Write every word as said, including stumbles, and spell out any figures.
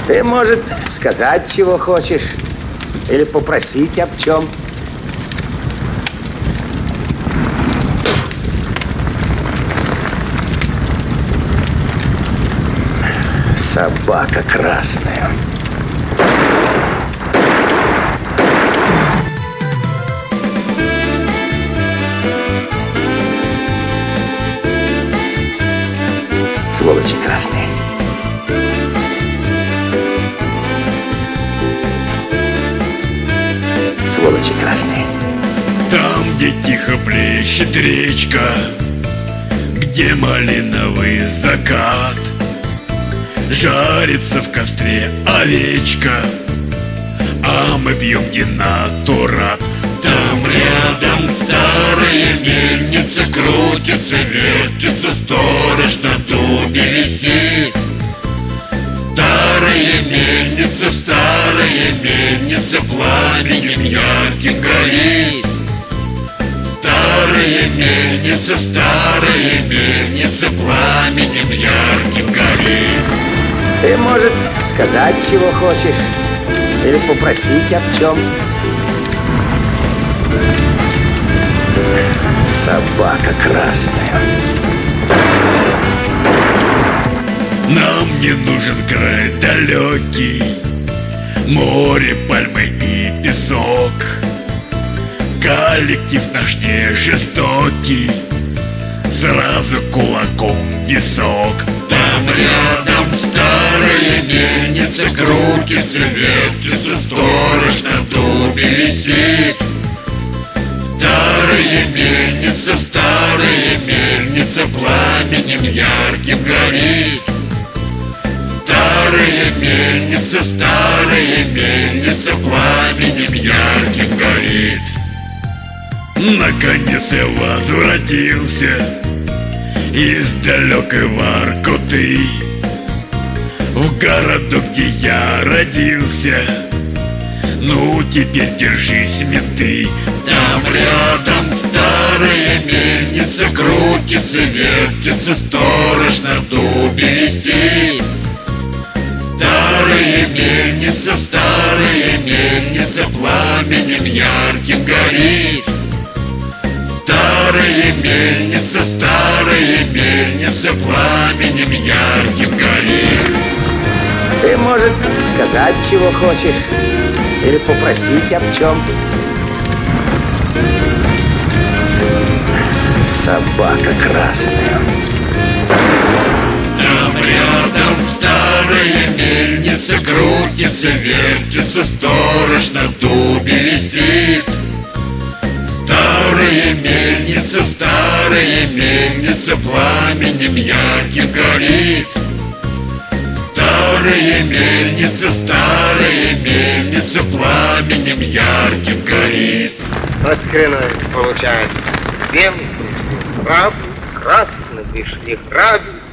Ты, может, сказать, чего хочешь, или попросить об чем. Собака красная. Сволочи красные. Сволочи красные. Там, где тихо плещет речка, где малиновый закат, жарится в костре овечка, а мы пьем динатурат. Там рядом старая мельница крутится, вертится, сторож на дубе висит. Старая мельница, старая мельница, пламенем ярким горит. Старая мельница, старая мельница, пламенем ярким горит. Ты, может, сказать, чего хочешь, или попросить об чем. Собака красная. Нам не нужен край далекий, море, пальмы и песок. Коллектив наш не жестокий, сразу кулаком в висок. Там рядом старая мельница крутится, вертится, сторож на дубе висит. Старая мельница, старая мельница, пламенем ярким горит. Старая мельница, старая мельница, пламенем ярким горит. Наконец я возвратился из далекой Воркуты в городок, где я родился. Ну, теперь держись, менты. Там рядом старая мельница крутится, вертится, сторож на дубе висит. Старая мельница, старая мельница, пламенем ярким горит. Старая мельница, старая мельница, пламенем ярким горит. Ты, может, сказать, чего хочешь, или попросить об чем. Собака красная. Там рядом старая мельница крутится, вертится, сторож на дубе висит. Старая мельница, старая мельница, пламенем ярким горит. Старая мельница, старая мельница, пламенем ярким горит. Вот хреновец получается. Белый пришли храбрый, красный пришли храбрый.